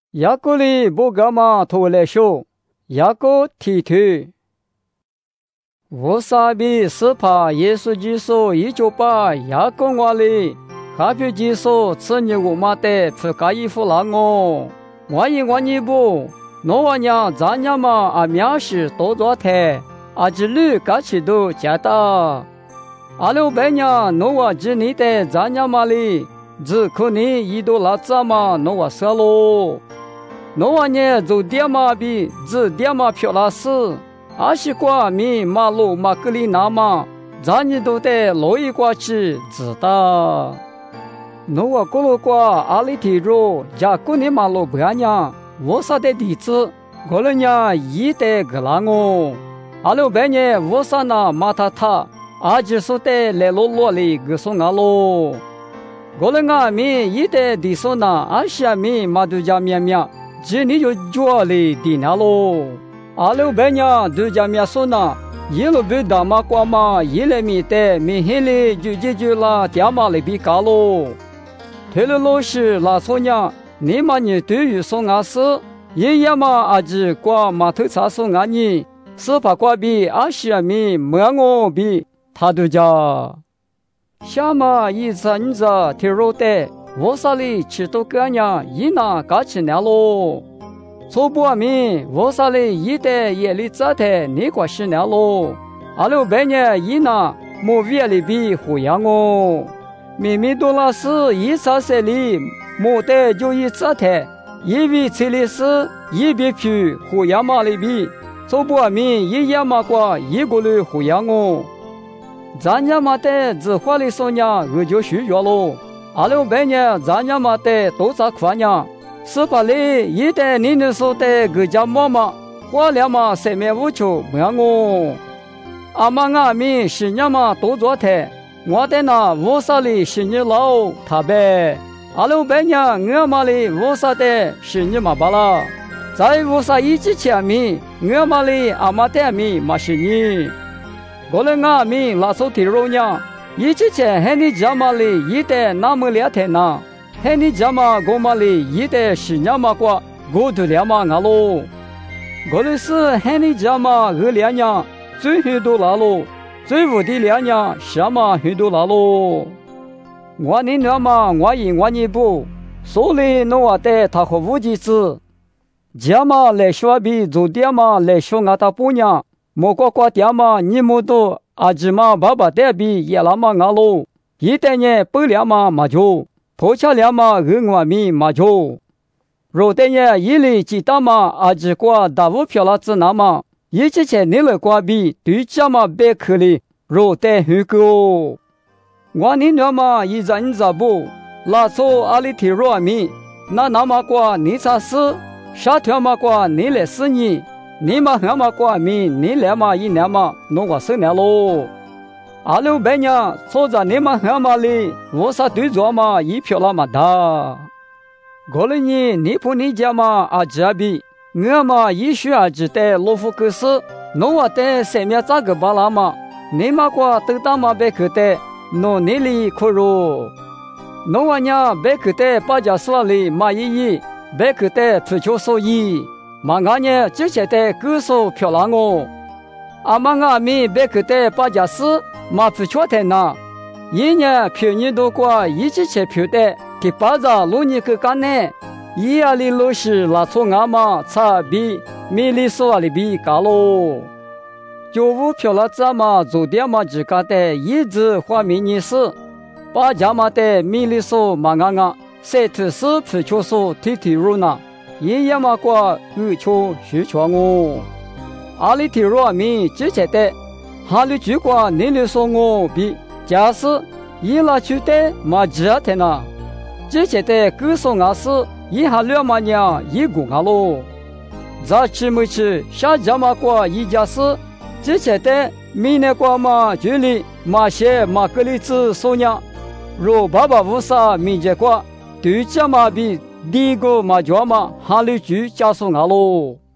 雅各里不干嘛拖来说，雅各提推。我傻逼是怕耶稣基督一就把雅各话里，哈皮基督吃你我妈的不该衣服了我，万一我你不，那我娘咱娘嘛啊面试多做台，啊之旅嘎起都加大，阿六百年那我只你的咱娘嘛里，只可你一度拉咋嘛那我死喽，那我呢就点嘛比只点嘛漂拉死。阿西瓜米马路马格里纳嘛，咱你都得落一瓜去知道。那我过路瓜阿里提着，家过你马路不样，我啥的地址，过了呢一得个啦我。阿六百年我啥那马塔塔，阿只说得来落落里个送阿喽。过了俺米一得地说那阿西米马都家面面，只你就脚里地那喽。阿六百年都家面说呢，一路不打马瓜嘛，一来米的米黑里就解决了，点嘛里比高喽。退了老师拉错呢，你嘛你对于说俺是，爷爷嘛阿只瓜嘛头查说俺你，是怕瓜比阿西米没我比他都家。下嘛一次你这提肉的，我啥里吃都个呢，一拿嘎起来喽。错不明，我啥里一代夜里咋的你过10年喽？阿六百年一拿，莫月里比胡杨哦。明明多拉是一查色里，莫得就一咋的，一位车里是一别去胡杨马里比，错不明一样嘛过一个里胡杨哦。咱家嘛的只花里说呢，我就需要喽。阿六百年咱家嘛的都咋夸呢？是把里一代你能说的个家妈妈，花了嘛三面五球没我。阿妈阿咪10年嘛都做台，我的那五啥里10年老他呗。阿六百年我妈里五啥的10年嘛罢了，在五啥一起前面，我妈里阿妈的米嘛10年。过了阿咪拉手提肉呢，一起前和你家妈里一代那么两天呢。嘿，你家嘛，我嘛里一代10年嘛过，我都两嘛阿喽。我的是嘿，你家嘛2年，最很多啦喽，最无的2年，什么很多啦喽。我你娘嘛，我一我你不，所以那我的他和无几次，家嘛来说比做爹嘛来说俺他不娘，莫过爹嘛你莫多，阿姊嘛爸爸的比也那么阿喽，一代呢不两嘛嘛就。破下两嘛我米嘛就，若的呢一里几大嘛阿只瓜大五票了子那嘛，一起前你了瓜比对家嘛别克里若的很高，我你娘嘛一在你咋不，拉错阿里提若米，那嘛瓜你咋死，沙条嘛瓜你来死你嘛俺嘛瓜米你来嘛一年嘛弄我生年喽。阿六百年坐在你们俺嘛里，我啥对着嘛一票了嘛大。过了你不你家嘛阿这比，我嘛一学阿只的罗浮克斯，弄我的三面咋个巴拉嘛，你嘛过都当嘛别去的，弄你里可如，弄我娘别去的把家说里嘛一，别去的追求收益，嘛俺呢之前的歌手漂亮哦，阿妈阿咪别去的把家事。马不确定呐，一年票你都过一起去票的，第8张路你去干呢？一夜里老师拉错俺嘛，差比米里说里比高喽。95票了咱嘛做点嘛只干的，一直花米你是，把家嘛的米里说嘛谁特是不确说提入呢？一夜嘛过2球虚确我，阿里提入米之前的。哈里去过你里说我比假使一拉去的嘛这天呐，之前的歌说俺是一下2嘛娘一个俺喽，咱吃没吃下家嘛过一家是之前的明年过嘛距离嘛些嘛个里子说娘，若爸爸无啥明节过对家嘛比第一个嘛叫嘛哈里去假说俺喽。